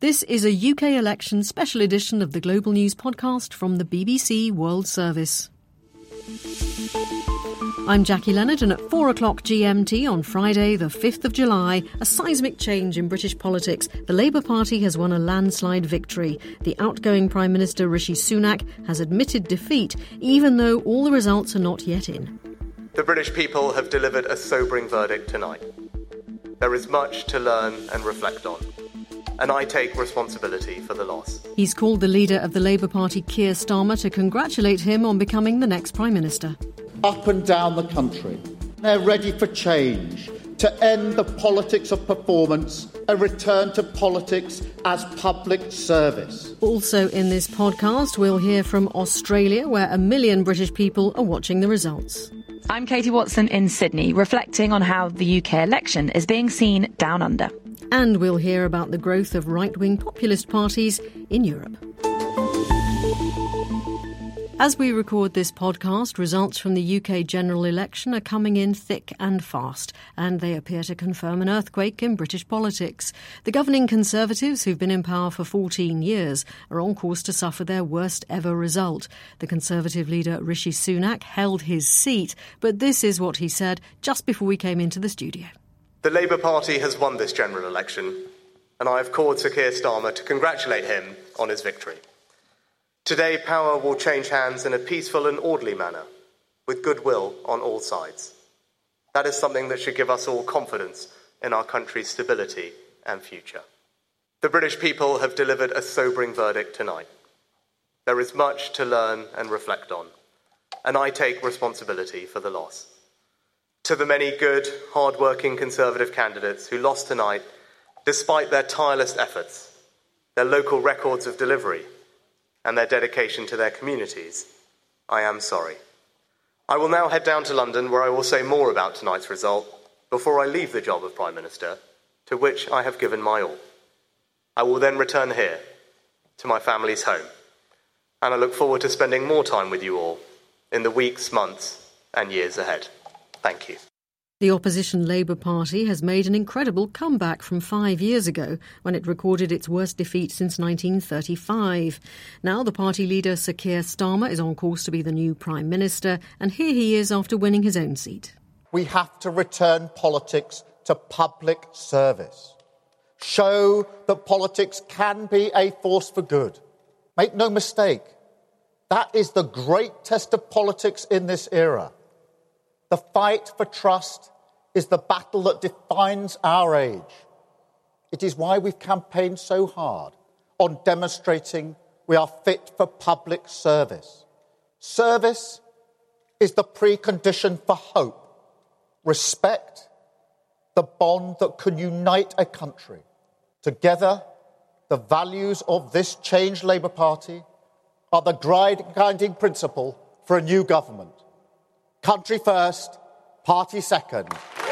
This is a UK election special edition of the Global News podcast from the BBC World Service. I'm Jackie Leonard, and at 4 o'clock GMT on Friday, the 5th of July, a seismic change in British politics. The Labour Party has won a landslide victory. The outgoing Prime Minister Rishi Sunak has admitted defeat, even though all the results are not yet in. The British people have delivered a sobering verdict tonight. There is much to learn and reflect on, and I take responsibility for the loss. He's called the leader of the Labour Party, Keir Starmer, to congratulate him on becoming the next Prime Minister. Up and down the country, they're ready for change, to end the politics of performance and return to politics as public service. Also in this podcast, we'll hear from Australia, where 1 million British people are watching the results. I'm Katie Watson in Sydney, reflecting on how the UK election is being seen down under. And we'll hear about the growth of right-wing populist parties in Europe. As we record this podcast, results from the UK general election are coming in thick and fast, and they appear to confirm an earthquake in British politics. The governing Conservatives, who've been in power for 14 years, are on course to suffer their worst ever result. The Conservative leader Rishi Sunak held his seat, but this is what he said just before we came into the studio. The Labour Party has won this general election, and I have called Sir Keir Starmer to congratulate him on his victory. Today, power will change hands in a peaceful and orderly manner, with goodwill on all sides. That is something that should give us all confidence in our country's stability and future. The British people have delivered a sobering verdict tonight. There is much to learn and reflect on, and I take responsibility for the loss. To the many good, hard-working Conservative candidates who lost tonight, despite their tireless efforts, their local records of delivery, and their dedication to their communities, I am sorry. I will now head down to London, where I will say more about tonight's result before I leave the job of Prime Minister, to which I have given my all. I will then return here, to my family's home, and I look forward to spending more time with you all in the weeks, months, and years ahead. Thank you. The opposition Labour Party has made an incredible comeback from 5 years ago, when it recorded its worst defeat since 1935. Now the party leader Sir Keir Starmer is on course to be the new Prime Minister, and here he is after winning his own seat. We have to return politics to public service. Show that politics can be a force for good. Make no mistake, that is the great test of politics in this era. The fight for trust is the battle that defines our age. It is why we've campaigned so hard on demonstrating we are fit for public service. Service is the precondition for hope, respect, the bond that can unite a country. Together, the values of this changed Labour Party are the guiding principle for a new government. Country first, party second.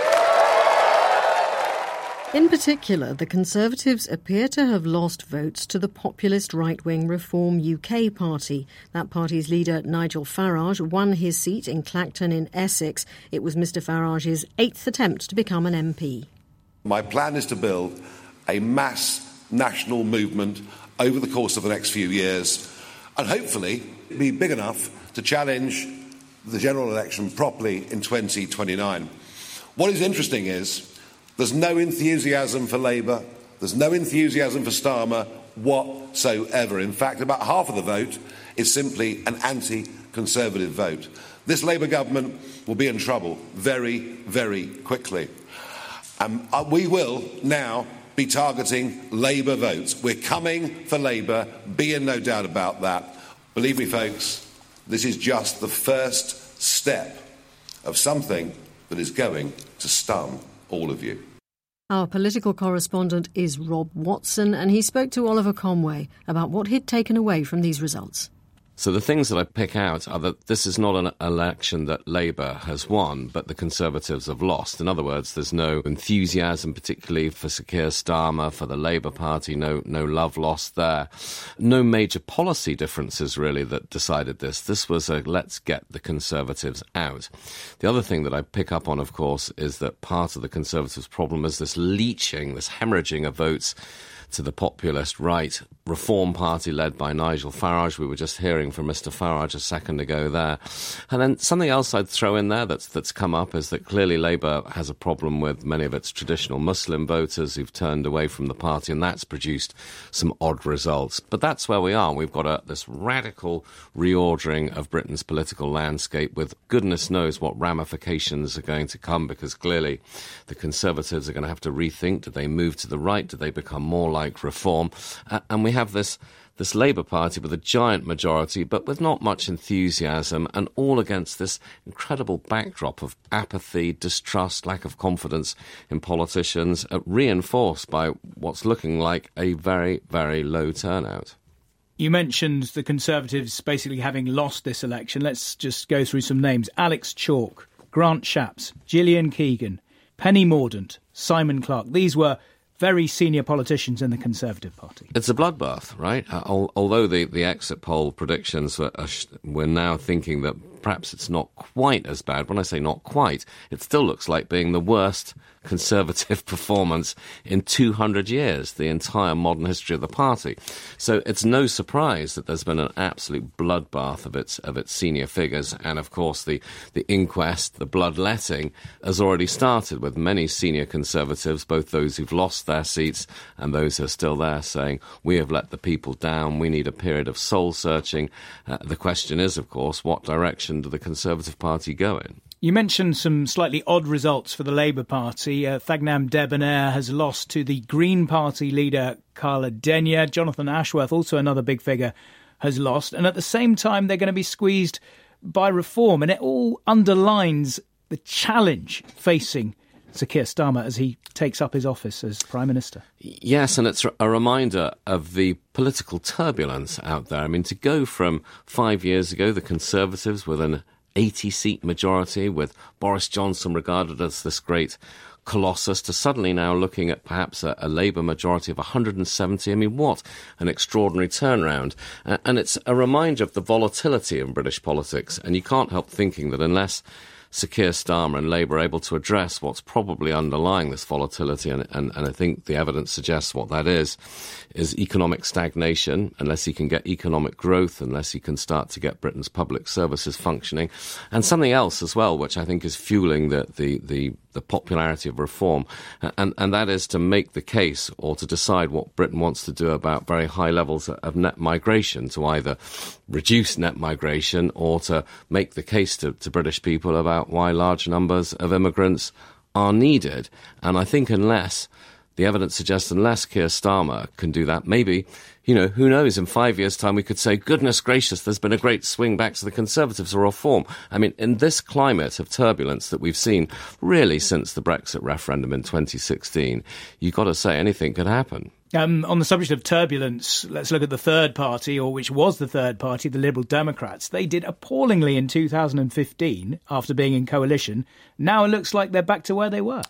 In particular, the Conservatives appear to have lost votes to the populist right-wing Reform UK party. That party's leader, Nigel Farage, won his seat in Clacton in Essex. It was Mr Farage's 8th attempt to become an MP. My plan is to build a mass national movement over the course of the next few years and hopefully be big enough to challenge the general election properly in 2029. What is interesting is there's no enthusiasm for Labour, there's no enthusiasm for Starmer whatsoever. In fact, about half of the vote is simply an anti-Conservative vote. This Labour government will be in trouble very, very quickly. We will now be targeting Labour votes. We're coming for Labour, be in no doubt about that. Believe me, folks, this is just the first step of something that is going to stun all of you. Our political correspondent is Rob Watson, and he spoke to Oliver Conway about what he'd taken away from these results. So the things that I pick out are that this is not an election that Labour has won, but the Conservatives have lost. In other words, there's no enthusiasm, particularly for Sir Keir Starmer, for the Labour Party, no love lost there. No major policy differences, really, that decided this. This was a let's get the Conservatives out. The other thing that I pick up on, of course, is that part of the Conservatives' problem is this leaching, this hemorrhaging of votes to the populist right Reform Party led by Nigel Farage. We were just hearing from Mr. Farage a second ago there. And then something else I'd throw in there that's come up is that clearly Labour has a problem with many of its traditional Muslim voters who've turned away from the party, and that's produced some odd results. But that's where we are. We've got this radical reordering of Britain's political landscape with goodness knows what ramifications are going to come, because clearly the Conservatives are going to have to rethink. Do they move to the right? Do they become more like Reform? And we have this Labour Party with a giant majority, but with not much enthusiasm, and all against this incredible backdrop of apathy, distrust, lack of confidence in politicians, reinforced by what's looking like a very, very low turnout. You mentioned the Conservatives basically having lost this election. Let's just go through some names. Alex Chalk, Grant Shapps, Gillian Keegan, Penny Mordaunt, Simon Clarke. These were very senior politicians in the Conservative Party. It's a bloodbath, right? Although the exit poll predictions we're now thinking that perhaps it's not quite as bad. When I say not quite, it still looks like being the worst Conservative performance in 200 years, the entire modern history of the party. So it's no surprise that there's been an absolute bloodbath of its senior figures. And of course, the inquest, the bloodletting, has already started with many senior Conservatives, both those who've lost their seats and those who are still there, saying, we have let the people down, we need a period of soul-searching. The question is, of course, what direction do the Conservative Party go in? You mentioned some slightly odd results for the Labour Party. Thagnam Debonair has lost to the Green Party leader, Carla Denyer. Jonathan Ashworth, also another big figure, has lost. And at the same time, they're going to be squeezed by Reform. And it all underlines the challenge facing Sir Keir Starmer as he takes up his office as Prime Minister. Yes, and it's a reminder of the political turbulence out there. I mean, to go from 5 years ago, the Conservatives with an 80-seat majority, with Boris Johnson regarded as this great colossus, to suddenly now looking at perhaps a Labour majority of 170. I mean, what an extraordinary turnaround. And it's a reminder of the volatility in British politics. And you can't help thinking that unless Sir Keir Starmer and Labour are able to address what's probably underlying this volatility, and I think the evidence suggests what that is economic stagnation, unless he can get economic growth, unless he can start to get Britain's public services functioning. And something else as well, which I think is fueling the popularity of Reform, and that is to make the case or to decide what Britain wants to do about very high levels of net migration, to either reduce net migration or to make the case to British people about why large numbers of immigrants are needed. And I think unless the evidence suggests, unless Keir Starmer can do that, maybe, who knows, in 5 years' time we could say, goodness gracious, there's been a great swing back to the Conservatives or Reform. I mean, in this climate of turbulence that we've seen really since the Brexit referendum in 2016, you've got to say anything could happen. On the subject of turbulence, let's look at the third party, or which was the third party, the Liberal Democrats. They did appallingly in 2015 after being in coalition. Now it looks like they're back to where they were.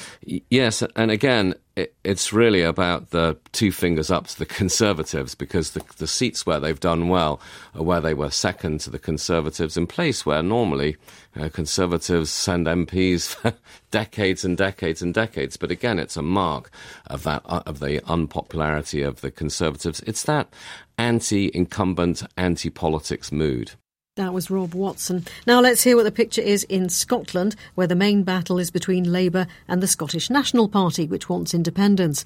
Yes, and again, it's really about the two fingers up to the Conservatives, because the seats where they've done well are where they were second to the Conservatives, in place where normally Conservatives send MPs for decades and decades and decades. But again, it's a mark of the unpopularity of the Conservatives. It's that anti-incumbent, anti-politics mood. That was Rob Watson. Now let's hear what the picture is in Scotland, where the main battle is between Labour and the Scottish National Party, which wants independence.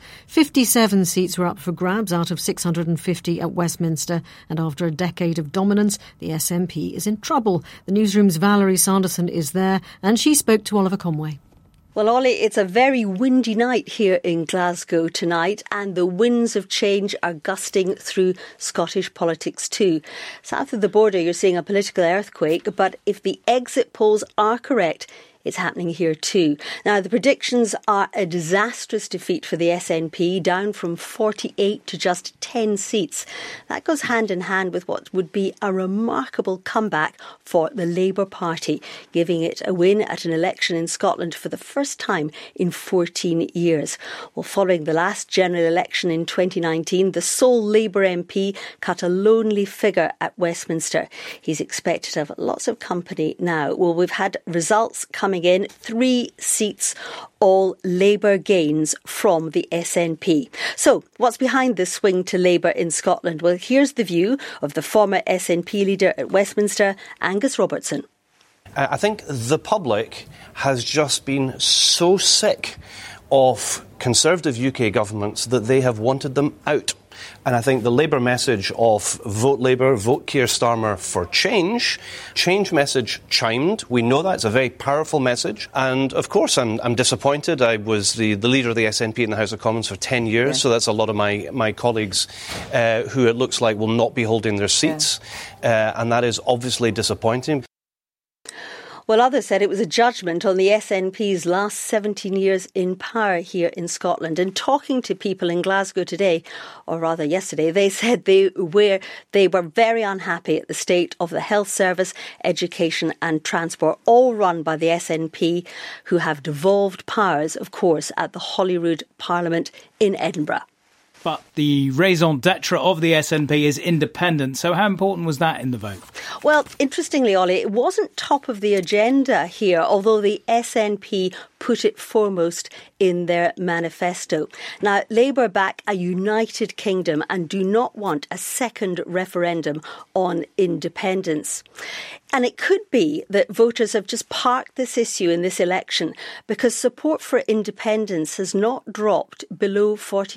57 seats were up for grabs out of 650 at Westminster, and after a decade of dominance, the SNP is in trouble. The newsroom's Valerie Sanderson is there, and she spoke to Oliver Conway. Well, Ollie, it's a very windy night here in Glasgow tonight, and the winds of change are gusting through Scottish politics too. South of the border, you're seeing a political earthquake, but if the exit polls are correct, it's happening here too. Now, the predictions are a disastrous defeat for the SNP, down from 48 to just 10 seats. That goes hand in hand with what would be a remarkable comeback for the Labour Party, giving it a win at an election in Scotland for the first time in 14 years. Well, following the last general election in 2019, the sole Labour MP cut a lonely figure at Westminster. He's expected to have lots of company now. Well, we've had results coming coming in, 3 seats, all Labour gains from the SNP. So, what's behind this swing to Labour in Scotland? Well, here's the view of the former SNP leader at Westminster, Angus Robertson. I think the public has just been so sick of Conservative UK governments that they have wanted them out. And I think the Labour message of vote Labour, vote Keir Starmer for change message chimed. We know that. It's a very powerful message. And, of course, I'm disappointed. I was the leader of the SNP in the House of Commons for 10 years, so that's a lot of my colleagues who it looks like will not be holding their seats. And that is obviously disappointing. Well, others said it was a judgment on the SNP's last 17 years in power here in Scotland. And talking to people in Glasgow today, or rather yesterday, they said they were very unhappy at the state of the health service, education and transport, all run by the SNP, who have devolved powers, of course, at the Holyrood Parliament in Edinburgh. But the raison d'etre of the SNP is independence. So how important was that in the vote? Well, interestingly, Ollie, it wasn't top of the agenda here, although the SNP put it foremost in their manifesto. Now, Labour back a united kingdom and do not want a second referendum on independence. And it could be that voters have just parked this issue in this election because support for independence has not dropped below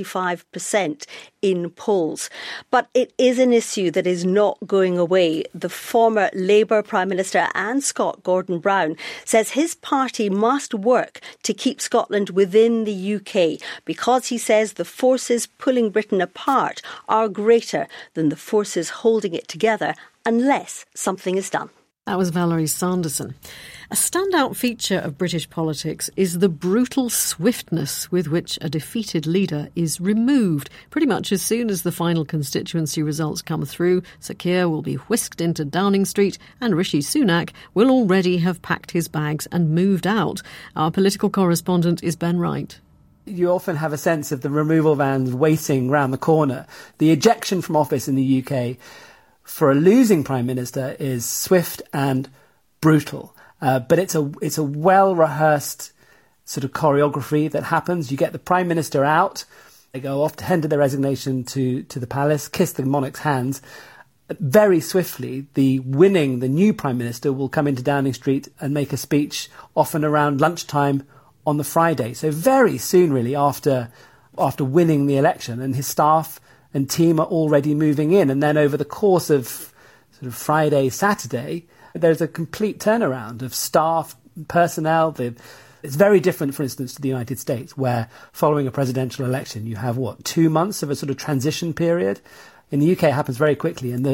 45% in polls. But it is an issue that is not going away. The former Labour Prime Minister and Scot, Gordon Brown, says his party must work to keep Scotland within the UK because he says the forces pulling Britain apart are greater than the forces holding it together unless something is done. That was Valerie Sanderson. A standout feature of British politics is the brutal swiftness with which a defeated leader is removed. Pretty much as soon as the final constituency results come through, Sir Keir will be whisked into Downing Street and Rishi Sunak will already have packed his bags and moved out. Our political correspondent is Ben Wright. You often have a sense of the removal vans waiting round the corner. The ejection from office in the UK for a losing Prime Minister is swift and brutal. But it's a well-rehearsed sort of choreography that happens. You get the Prime Minister out, they go off to tender their resignation to the palace, kiss the monarch's hands. Very swiftly, the new Prime Minister will come into Downing Street and make a speech, often around lunchtime on the Friday. So very soon, really, after winning the election, and his staff and team are already moving in. And then over the course of sort of Friday, Saturday, there's a complete turnaround of staff, personnel. It's very different, for instance, to the United States, where following a presidential election, you have, 2 months of a sort of transition period. In the UK, it happens very quickly. And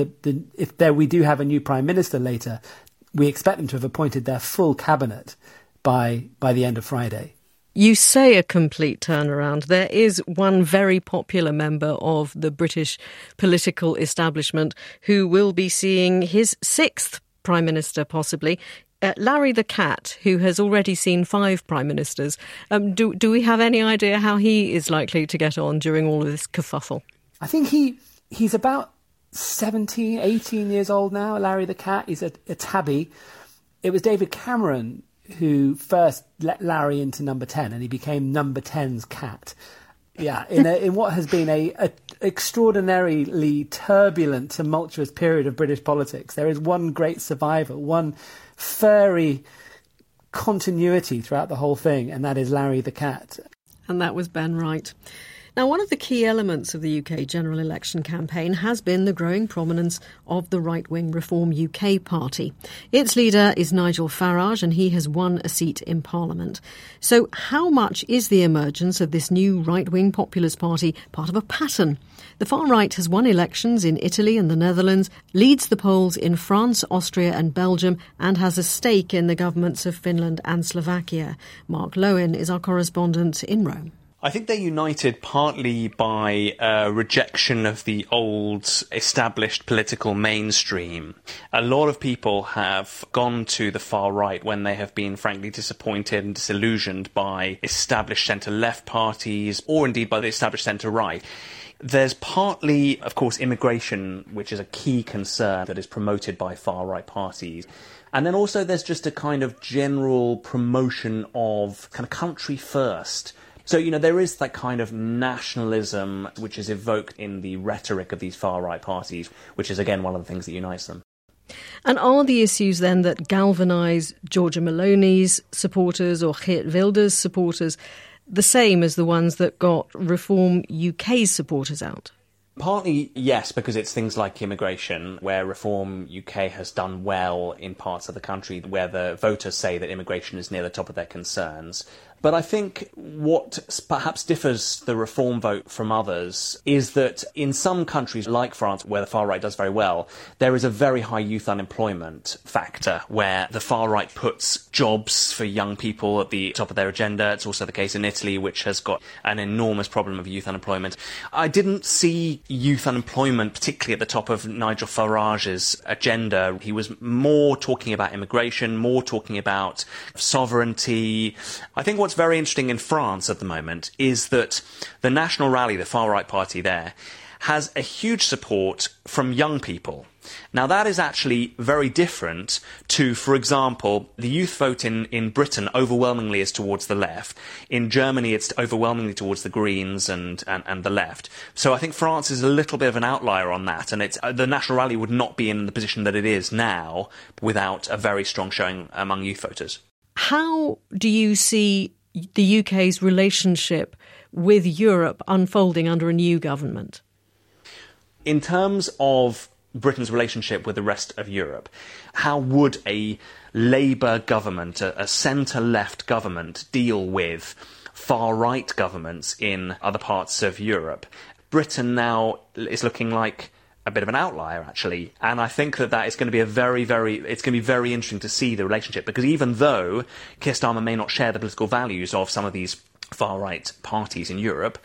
we do have a new Prime Minister later, we expect them to have appointed their full cabinet by the end of Friday. You say a complete turnaround. There is one very popular member of the British political establishment who will be seeing his 6th Prime Minister, possibly. Larry the Cat, who has already seen 5 Prime Ministers. Do we have any idea how he is likely to get on during all of this kerfuffle? I think he's about 17, 18 years old now, Larry the Cat. He's a tabby. It was David Cameron who first let Larry into number 10, and he became number 10's cat. Yeah, in what has been a extraordinarily turbulent, tumultuous period of British politics, there is one great survivor, one furry continuity throughout the whole thing, and that is Larry the Cat. And that was Ben Wright. Now, one of the key elements of the UK general election campaign has been the growing prominence of the right-wing Reform UK party. Its leader is Nigel Farage, and he has won a seat in Parliament. So how much is the emergence of this new right-wing populist party part of a pattern? The far right has won elections in Italy and the Netherlands, leads the polls in France, Austria and Belgium, and has a stake in the governments of Finland and Slovakia. Mark Lowen is our correspondent in Rome. I think they're united partly by a rejection of the old established political mainstream. A lot of people have gone to the far right when they have been frankly disappointed and disillusioned by established centre-left parties, or indeed by the established centre-right. There's partly, of course, immigration, which is a key concern that is promoted by far-right parties. And then also there's just a kind of general promotion of kind of country first. So, there is that kind of nationalism which is evoked in the rhetoric of these far-right parties, which is, again, one of the things that unites them. And are the issues then that galvanise Giorgia Meloni's supporters or Geert Wilders' supporters the same as the ones that got Reform UK's supporters out? Partly, yes, because it's things like immigration, where Reform UK has done well in parts of the country where the voters say that immigration is near the top of their concerns. But I think what perhaps differs the Reform vote from others is that in some countries like France, where the far right does very well, there is a very high youth unemployment factor where the far right puts jobs for young people at the top of their agenda. It's also the case in Italy, which has got an enormous problem of youth unemployment. I didn't see youth unemployment particularly at the top of Nigel Farage's agenda. He was more talking about immigration, more talking about sovereignty. I think what's very interesting in France at the moment is that the National Rally, the far-right party there, has a huge support from young people. Now, that is actually very different to, for example, the youth vote in Britain overwhelmingly is towards the left. In Germany, it's overwhelmingly towards the Greens and the left. So I think France is a little bit of an outlier on that, and the National Rally would not be in the position that it is now without a very strong showing among youth voters. How do you see the UK's relationship with Europe unfolding under a new government? In terms of Britain's relationship with the rest of Europe, how would a Labour government, a centre-left government, deal with far-right governments in other parts of Europe? Britain now is looking like a bit of an outlier, actually. And I think that is going to be it's going to be very interesting to see the relationship, because even though Keir Starmer may not share the political values of some of these far-right parties in Europe,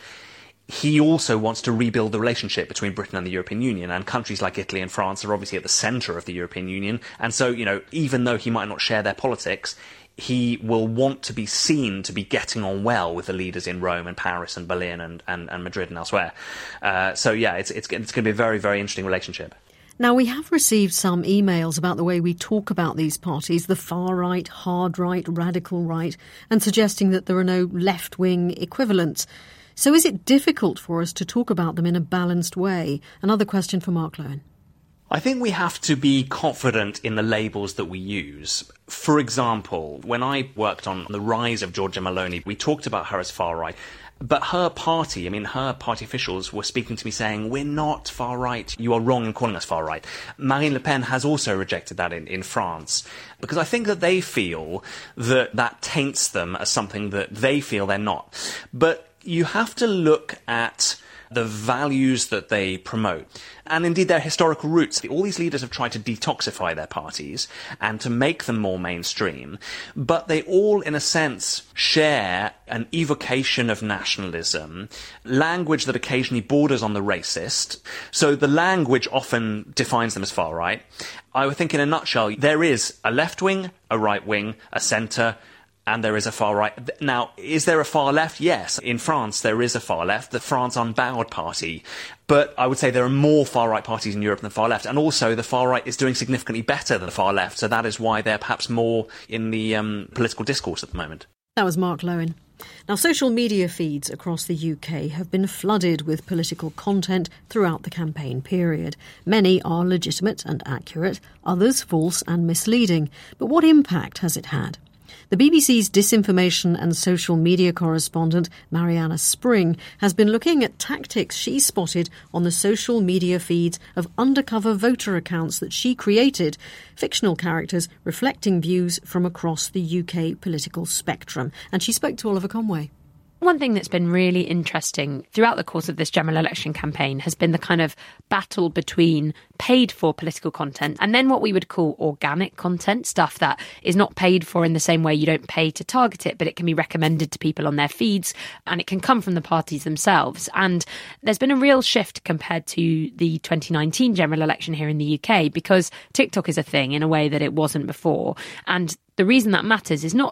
he also wants to rebuild the relationship between Britain and the European Union, and countries like Italy and France are obviously at the centre of the European Union. And so, even though he might not share their politics, he will want to be seen to be getting on well with the leaders in Rome and Paris and Berlin and Madrid and elsewhere. It's going to be a very, very interesting relationship. Now, we have received some emails about the way we talk about these parties, the far right, hard right, radical right, and suggesting that there are no left-wing equivalents. So is it difficult for us to talk about them in a balanced way? Another question for Mark Lowen. I think we have to be confident in the labels that we use. For example, when I worked on the rise of Giorgia Meloni, we talked about her as far-right. But her party officials were speaking to me saying, we're not far-right, you are wrong in calling us far-right. Marine Le Pen has also rejected that in France, because I think that they feel that taints them as something that they feel they're not. But you have to look at the values that they promote, and indeed their historical roots. All these leaders have tried to detoxify their parties and to make them more mainstream, but they all, in a sense, share an evocation of nationalism, language that occasionally borders on the racist. So the language often defines them as far right. I would think, in a nutshell, there is a left wing, a right wing, a centre, and there is a far right. Now, is there a far left? Yes. In France, there is a far left, the France Unbowed Party. But I would say there are more far right parties in Europe than the far left. And also, the far right is doing significantly better than the far left. So that is why they're perhaps more in the political discourse at the moment. That was Mark Lowen. Now, social media feeds across the UK have been flooded with political content throughout the campaign period. Many are legitimate and accurate, others false and misleading. But what impact has it had? The BBC's disinformation and social media correspondent, Mariana Spring, has been looking at tactics she spotted on the social media feeds of undercover voter accounts that she created, fictional characters reflecting views from across the UK political spectrum. And she spoke to Oliver Conway. One thing that's been really interesting throughout the course of this general election campaign has been the kind of battle between paid for political content and then what we would call organic content, stuff that is not paid for in the same way. You don't pay to target it, but it can be recommended to people on their feeds and it can come from the parties themselves. And there's been a real shift compared to the 2019 general election here in the UK, because TikTok is a thing in a way that it wasn't before. And the reason that matters is not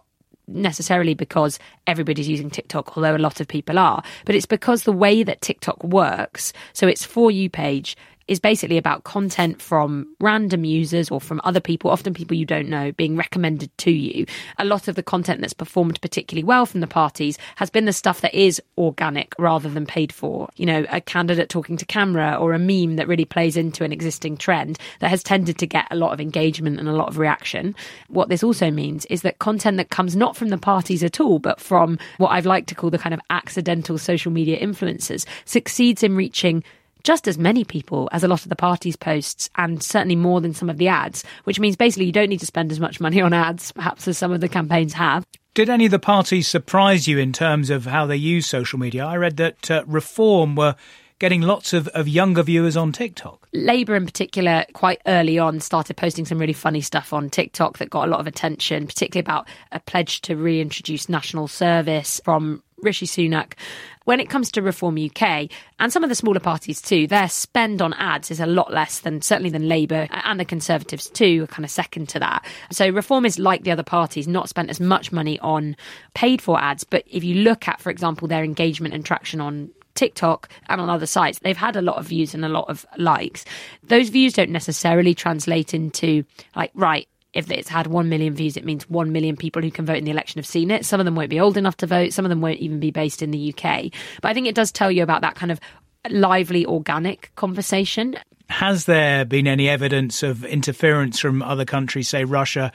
necessarily because everybody's using TikTok, although a lot of people are, but it's because the way that TikTok works, so its For You page is basically about content from random users or from other people, often people you don't know, being recommended to you. A lot of the content that's performed particularly well from the parties has been the stuff that is organic rather than paid for. You know, a candidate talking to camera or a meme that really plays into an existing trend that has tended to get a lot of engagement and a lot of reaction. What this also means is that content that comes not from the parties at all, but from what I've liked to call the kind of accidental social media influencers, succeeds in reaching just as many people as a lot of the parties' posts, and certainly more than some of the ads, which means basically you don't need to spend as much money on ads, perhaps, as some of the campaigns have. Did any of the parties surprise you in terms of how they use social media? I read that Reform were getting lots of younger viewers on TikTok. Labour in particular, quite early on, started posting some really funny stuff on TikTok that got a lot of attention, particularly about a pledge to reintroduce national service from Rishi Sunak. When it comes to Reform UK, and some of the smaller parties too, their spend on ads is a lot less than, certainly than Labour, and the Conservatives too are kind of second to that. So Reform is, like the other parties, not spent as much money on paid for ads. But if you look at, for example, their engagement and traction on TikTok and on other sites, they've had a lot of views and a lot of likes. Those views don't necessarily translate into, like, right, if it's had 1 million views, it means 1 million people who can vote in the election have seen it. Some of them won't be old enough to vote. Some of them won't even be based in the UK. But I think it does tell you about that kind of lively, organic conversation. Has there been any evidence of interference from other countries, say Russia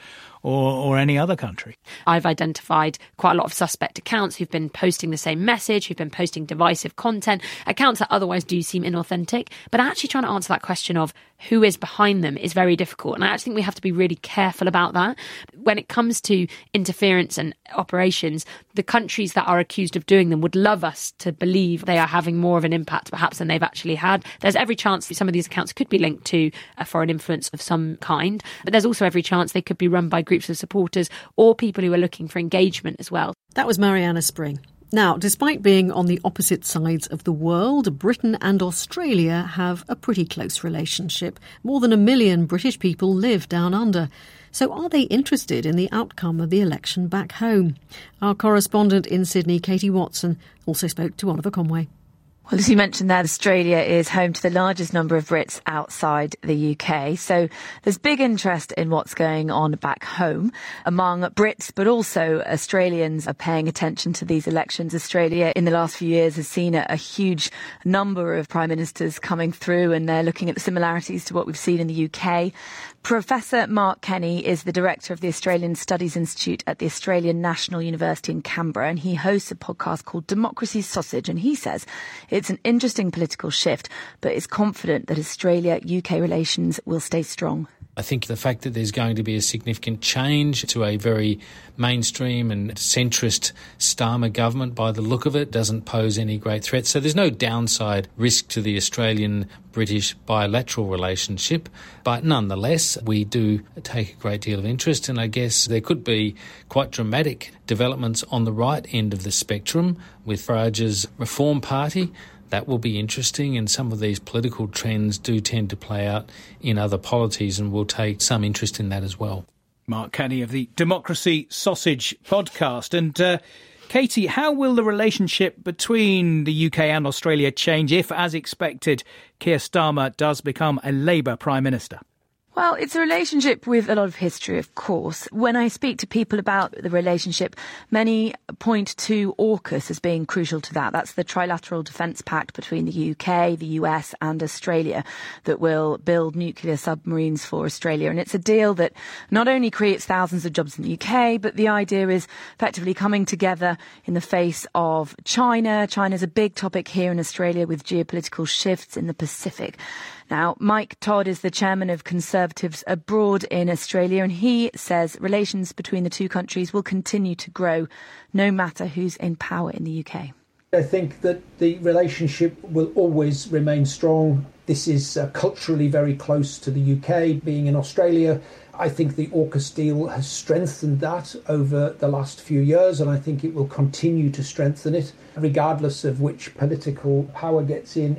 or any other country? I've identified quite a lot of suspect accounts who've been posting the same message, who've been posting divisive content, accounts that otherwise do seem inauthentic. But actually trying to answer that question of who is behind them is very difficult. And I actually think we have to be really careful about that. When it comes to interference and operations, the countries that are accused of doing them would love us to believe they are having more of an impact perhaps than they've actually had. There's every chance that some of these accounts could be linked to a foreign influence of some kind, but there's also every chance they could be run by groups of supporters or people who are looking for engagement as well. That was Mariana Spring. Now, despite being on the opposite sides of the world, Britain and Australia have a pretty close relationship. More than 1 million British people live down under. So are they interested in the outcome of the election back home? Our correspondent in Sydney, Katie Watson, also spoke to Oliver Conway. Well, as you mentioned there, Australia is home to the largest number of Brits outside the UK. So there's big interest in what's going on back home among Brits, but also Australians are paying attention to these elections. Australia in the last few years has seen a huge number of prime ministers coming through, and they're looking at the similarities to what we've seen in the UK. Professor Mark Kenny is the director of the Australian Studies Institute at the Australian National University in Canberra, and he hosts a podcast called Democracy Sausage, and he says it's an interesting political shift, but is confident that Australia-UK relations will stay strong. I think the fact that there's going to be a significant change to a very mainstream and centrist Starmer government, by the look of it, doesn't pose any great threat. So there's no downside risk to the Australian-British bilateral relationship. But nonetheless, we do take a great deal of interest, and I guess there could be quite dramatic developments on the right end of the spectrum with Farage's Reform Party. That will be interesting, and some of these political trends do tend to play out in other polities, and we'll take some interest in that as well. Mark Kenny of the Democracy Sausage podcast. And Katie, how will the relationship between the UK and Australia change if, as expected, Keir Starmer does become a Labour Prime Minister? Well, it's a relationship with a lot of history, of course. When I speak to people about the relationship, many point to AUKUS as being crucial to that. That's the trilateral defence pact between the UK, the US and Australia that will build nuclear submarines for Australia. And it's a deal that not only creates thousands of jobs in the UK, but the idea is effectively coming together in the face of China. China's a big topic here in Australia with geopolitical shifts in the Pacific. Now, Mike Todd is the chairman of Conservatives Abroad in Australia, and he says relations between the two countries will continue to grow no matter who's in power in the UK. I think that the relationship will always remain strong. This is culturally very close to the UK, being in Australia. I think the AUKUS deal has strengthened that over the last few years, and I think it will continue to strengthen it, regardless of which political power gets in.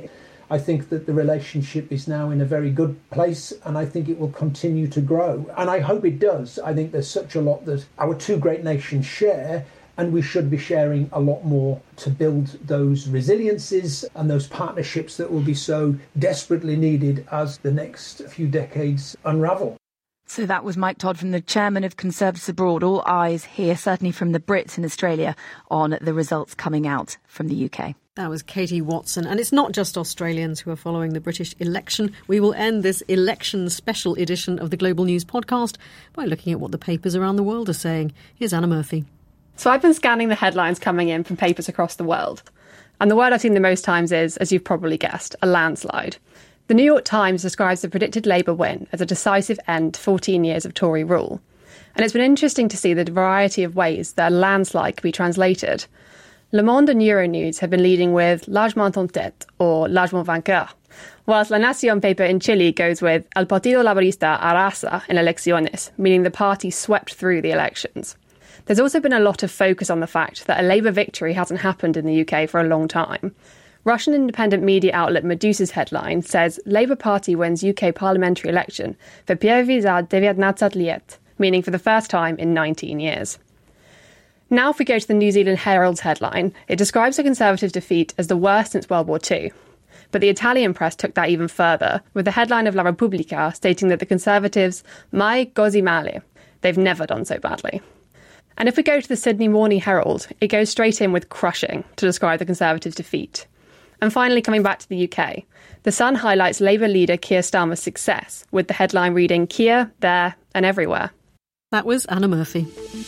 I think that the relationship is now in a very good place, and I think it will continue to grow. And I hope it does. I think there's such a lot that our two great nations share, and we should be sharing a lot more to build those resiliences and those partnerships that will be so desperately needed as the next few decades unravel. So that was Mike Todd from the chairman of Conservatives Abroad. All eyes here, certainly from the Brits in Australia, on the results coming out from the UK. That was Katie Watson. And it's not just Australians who are following the British election. We will end this election special edition of the Global News podcast by looking at what the papers around the world are saying. Here's Anna Murphy. So I've been scanning the headlines coming in from papers across the world. And the word I've seen the most times is, as you've probably guessed, a landslide. The New York Times describes the predicted Labour win as a decisive end to 14 years of Tory rule. And it's been interesting to see the variety of ways that a landslide can be translated. Le Monde and Euronews have been leading with largement en tête, or largement vainqueur, whilst La Nación paper in Chile goes with El Partido Laborista arrasa en elecciones, meaning the party swept through the elections. There's also been a lot of focus on the fact that a Labour victory hasn't happened in the UK for a long time. Russian independent media outlet Medusa's headline says Labour Party wins UK parliamentary election for первый за 19 лет, meaning for the first time in 19 years. Now if we go to the New Zealand Herald's headline, it describes the Conservative defeat as the worst since World War II. But the Italian press took that even further, with the headline of La Repubblica stating that the Conservatives mai così male. They've never done so badly. And if we go to the Sydney Morning Herald, it goes straight in with crushing to describe the Conservatives' defeat. And finally, coming back to the UK, The Sun highlights Labour leader Keir Starmer's success, with the headline reading, Keir, there and everywhere. That was Anna Murphy.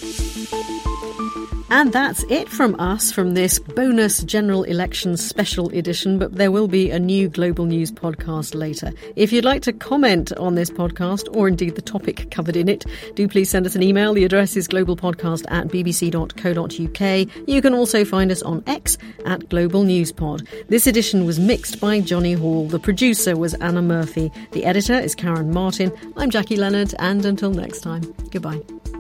And that's it from us from this bonus general elections special edition, but there will be a new Global News podcast later. If you'd like to comment on this podcast, or indeed the topic covered in it, do please send us an email. The address is globalpodcast@bbc.co.uk. You can also find us on X @globalnewspod. This edition was mixed by Johnny Hall. The producer was Anna Murphy. The editor is Karen Martin. I'm Jackie Leonard, and until next time, goodbye.